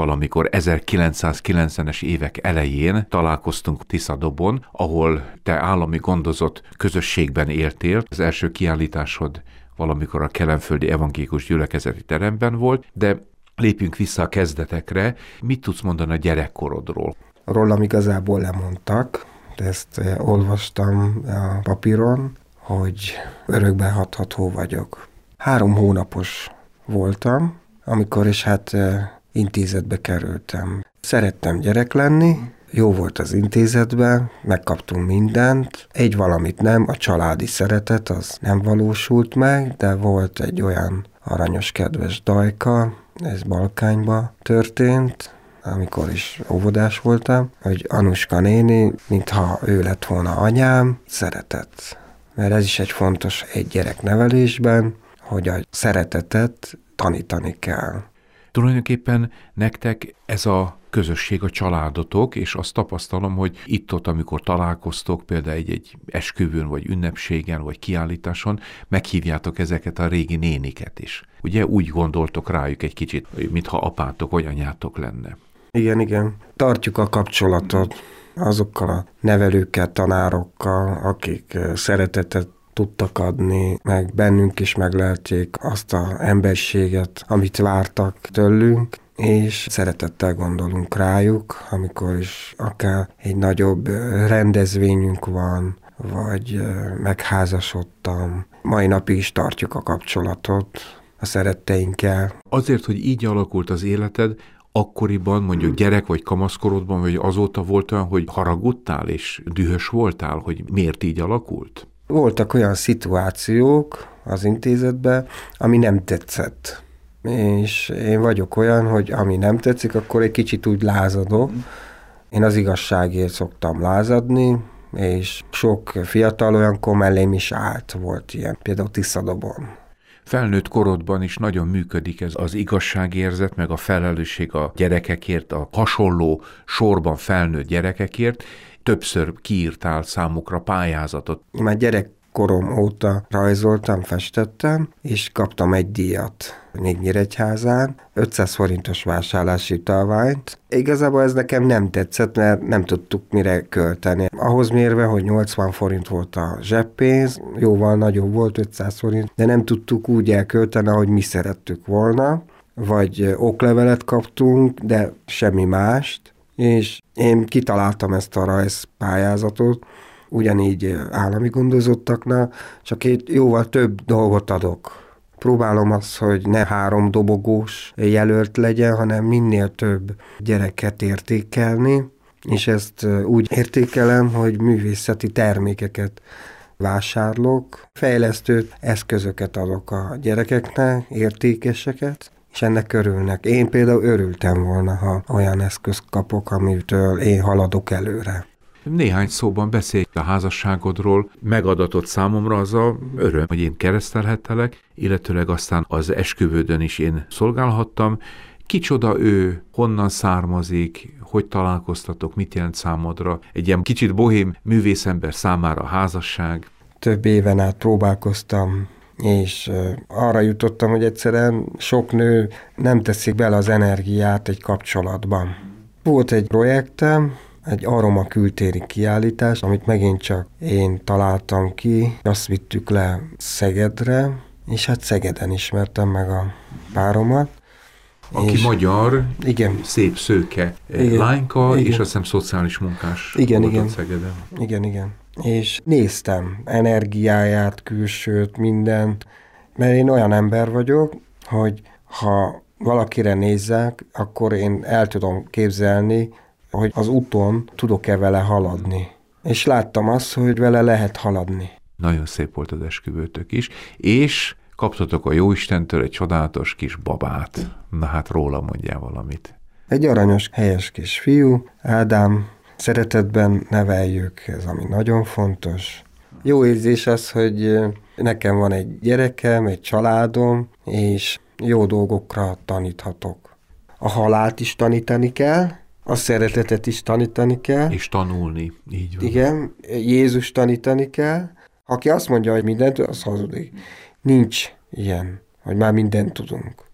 valamikor 1990-es évek elején találkoztunk Tiszadobon, ahol te állami gondozott közösségben éltél. Az első kiállításod valamikor a Kelenföldi Evangélikus Gyülekezeti Teremben volt, de lépjünk vissza a kezdetekre. Mit tudsz mondani a gyerekkorodról? Rólam igazából lemondtak, de ezt olvastam a papíron, hogy örökben hatható vagyok. 3 hónapos voltam, amikor is intézetbe kerültem. Szerettem gyerek lenni, jó volt az intézetben, megkaptunk mindent. Egy valamit nem, a családi szeretet az nem valósult meg, de volt egy olyan aranyos, kedves dajka, ez Balkányba történt, amikor is óvodás voltam, hogy Anuska néni, mintha ő lett volna anyám, szeretett. Mert ez is egy fontos egy gyereknevelésben, hogy a szeretetet tanítani kell. Tulajdonképpen nektek ez a közösség, a családotok, és azt tapasztalom, hogy itt-ott, amikor találkoztok, például egy esküvőn, vagy ünnepségen, vagy kiállításon, meghívjátok ezeket a régi néniket is. Ugye úgy gondoltok rájuk egy kicsit, mintha apátok vagy anyátok lenne. Igen. Tartjuk a kapcsolatot azokkal a nevelőkkel, tanárokkal, akik szeretetet tudtak adni, meg bennünk is meglelték azt az emberséget, amit vártak tőlünk, és szeretettel gondolunk rájuk, amikor is akár egy nagyobb rendezvényünk van, vagy megházasodtam. Mai napig is tartjuk a kapcsolatot a szeretteinkkel. Azért, hogy így alakult az életed, akkoriban, mondjuk gyerek vagy kamaszkorodban, vagy azóta volt olyan, hogy haragudtál és dühös voltál, hogy miért így alakult? Voltak olyan szituációk az intézetben, ami nem tetszett. És én vagyok olyan, hogy ami nem tetszik, akkor egy kicsit úgy lázadok. Én az igazságért szoktam lázadni, és sok fiatal olyankor mellém is állt, volt ilyen, például Tiszadobon. Felnőtt korodban is nagyon működik ez az igazságérzet, meg a felelősség a gyerekekért, a hasonló sorban felnőtt gyerekekért. Többször kiírtál számukra pályázatot. Már gyerekkorom óta rajzoltam, festettem, és kaptam egy díjat Nyíregyházán, 500 forintos vásárlási utalványt. Igazából ez nekem nem tetszett, mert nem tudtuk mire költeni. Ahhoz mérve, hogy 80 forint volt a zseppénz, jóval nagyobb volt 500 forint, de nem tudtuk úgy elkölteni, ahogy mi szerettük volna, vagy oklevelet kaptunk, de semmi mást, és én kitaláltam ezt a rajzpályázatot, ugyanígy állami gondozottaknál, csak én jóval több dolgot adok. Próbálom azt, hogy ne 3 dobogós jelölt legyen, hanem minél több gyereket értékelni, és ezt úgy értékelem, hogy művészeti termékeket vásárlok, fejlesztő eszközöket adok a gyerekeknek, értékeseket, és ennek örülnek. Én például örültem volna, ha olyan eszközt kapok, amitől én haladok előre. Néhány szóban beszélj a házasságodról, megadatott számomra az a öröm, hogy én keresztelhettelek, illetőleg aztán az esküvődön is én szolgálhattam. Kicsoda ő, honnan származik, hogy találkoztatok, mit jelent számodra? Egy ilyen kicsit bohém művészember számára a házasság. Több éven át próbálkoztam, és arra jutottam, hogy egyszerűen sok nő nem teszik bele az energiát egy kapcsolatban. Volt egy projektem, egy aroma kültéri kiállítás, amit megint csak én találtam ki, azt vittük le Szegedre, és Szegeden ismertem meg a páromat. Aki magyar, igen. Szép szőke Igen. lányka, Igen. és azt hiszem szociális munkás igen. Szegeden. Igen. És néztem energiáját, külsőt, mindent, mert én olyan ember vagyok, hogy ha valakire nézzek, akkor én el tudom képzelni, hogy az úton tudok-e vele haladni. És láttam azt, hogy vele lehet haladni. Nagyon szép volt az esküvőtök is, és kaptatok a Jóistentől egy csodálatos kis babát. Na hát róla mondjál valamit. Egy aranyos, helyes kis fiú, Ádám, szeretetben neveljük, ez ami nagyon fontos. Jó érzés az, hogy nekem van egy gyerekem, egy családom, és jó dolgokra taníthatok. A halált is tanítani kell, a szeretetet is tanítani kell. És tanulni, így van. Igen, Jézus tanítani kell. Aki azt mondja, hogy mindent, az hazudik. Nincs ilyen, hogy már mindent tudunk.